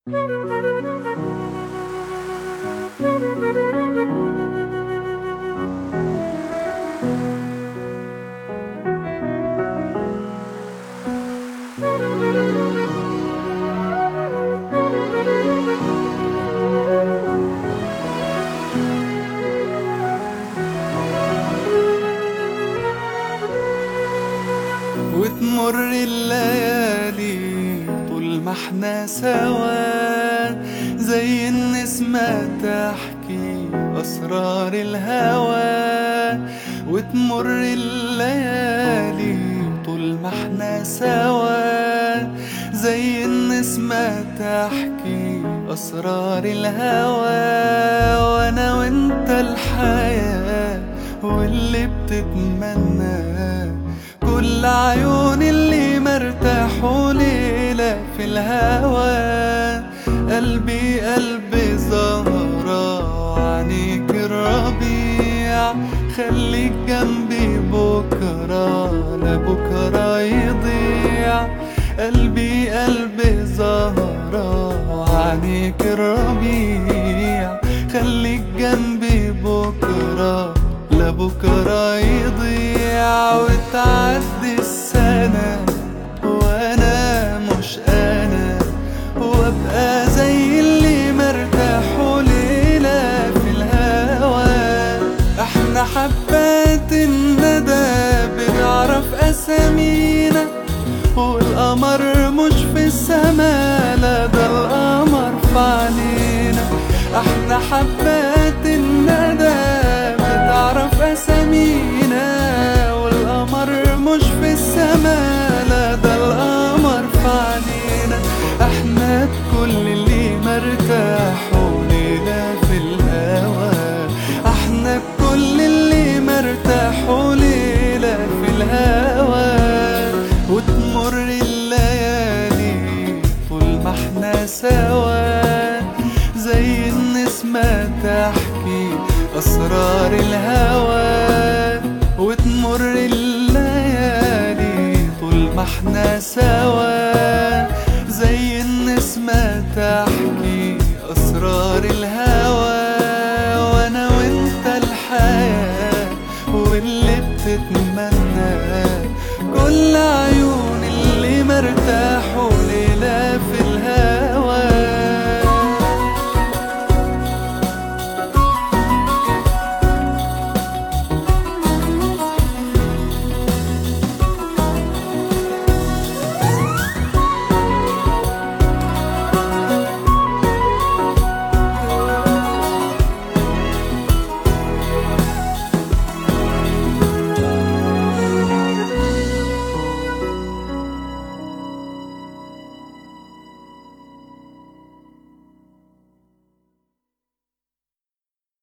وتمر الليالي طول ما احنا سوا، زي النسمة تحكي أسرار الهوى. وتمر الليالي طول ما احنا سوا، زي النسمة تحكي أسرار الهوى. وأنا وانت الحياة واللي بتتمناه، كل عيون اللي مرتاحوا ليلة في الهوى. قلبي قلبي زهرة وعنيك الربيع، خليك جنبي بكرة لبكرة يضيع. قلبي قلبي زهرة وعنيك الربيع، خليك جنبي بكرة لبكرة يضيع. وتعدي السنة وانا مش انا، وابقى زي اللي مرتاحوا ليلة في الهوى. احنا حبات الندى بنعرف اسامينا، والقمر مش في السما، لا ده القمر في علينا. احنا حبات الندى بتعرف اسامينا، والقمر مش في السما، لا ده القمر في علينا. احنا كل اللي مرتاحوا ليلة في الهوى، احنا كل اللي مرتاحوا ليلة في الهوى. وتمر الليالي طول ما احنا سوا، زي النسمة تحكي أسرار الهوى. وتمر الليالي طول ما احنا سوا، زي النسمة تحكي